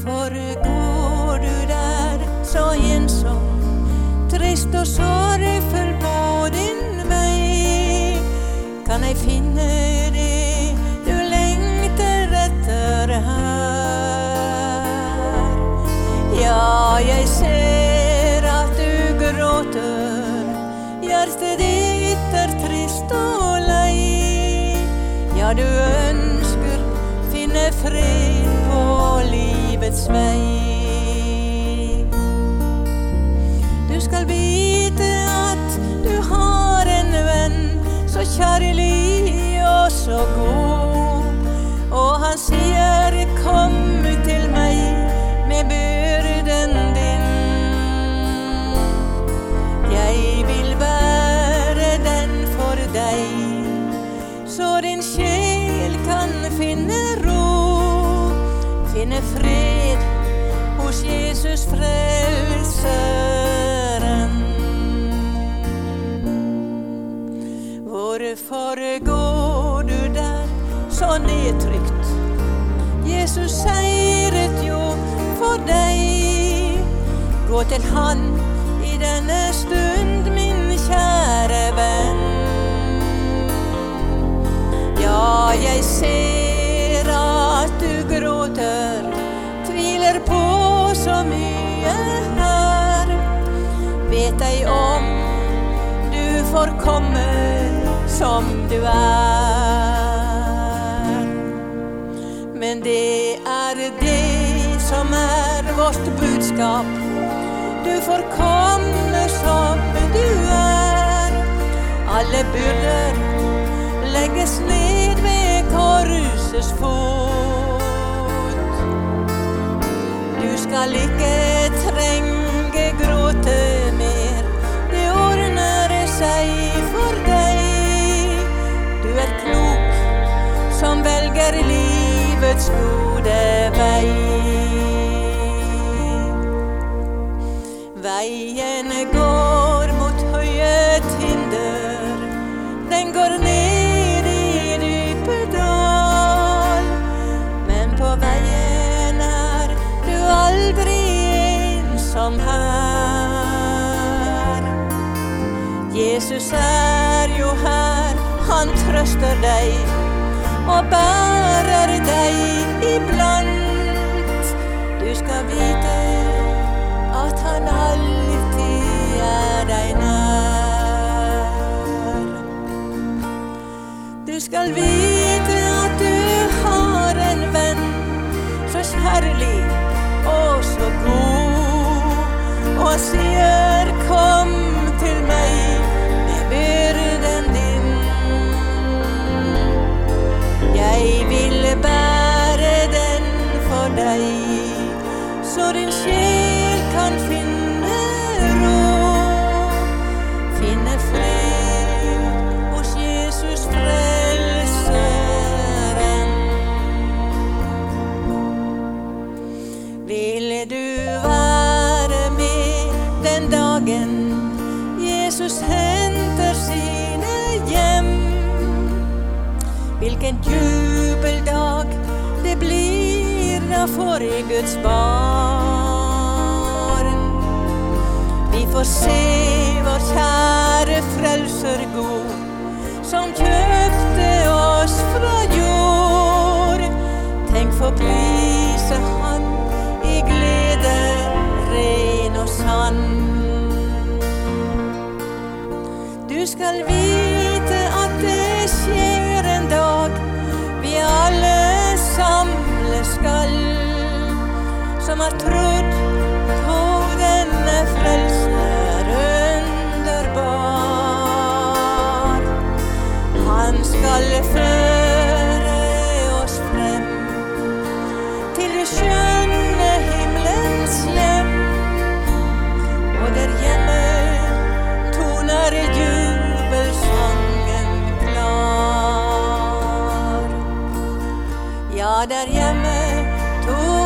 Hvorfor går du der så ensom, trist og sorgfull på din vei? Kan jeg finne det du lengter etter her? Ja, jeg ser at du gråter, hjertet ditt trist og lei. Ja, du ønsker finne fred på livets vei. Du skal vite at du har en venn, så kjærlig og så god. Og han sier, kom til meg med byrden din. Jeg vil være den for deg, så din sjel kan finne ro, finne fred hos Jesus frelseren. Hvorfor går du der så nedtrykt? Jesus seiret jo for deg. Gå til han i denne stund, min kjære venn. Ja, jeg ser at du gråter, tviler på så mye her. Vet deg om du får komme som du er. Men det er det som er vårt budskap. Du får komme som du er. Alle byrder legges ned ved korsets fot. Du skal ikke trenge gråte mer, det ordner seg for deg. Du er klok som velger livets gode vei. Veien går mot høye tinder, den går ned i dype dal. Men på veien er du aldri ensom her. Jesus er jo her, han trøster deg og bærer deg iblant. Du skal vite at han alltid er deg nær. Du skal vite at du har en venn, så kjærlig og så god, og sier, kom til meg med byrden din. Jeg vil bære den for deg, så din sjel kan finne ro, finne fred hos Jesus frelseren. Vil du være med den dagen Jesus henter sine hjem? Hvilken jubeldag det blir da for Guds barn. Vi får se vår kjære frelser god, som kjøpte oss fra jord. Tenk for prise han i glede ren og sann. Du skal vite at det skjer en dag vi alle samles skal, som har trodd på denne frelser underbar. Han skal føre oss frem til det skjønne himmelens hjem, og der hjemme toner jubelsangen klar. Ja, der hjemme toner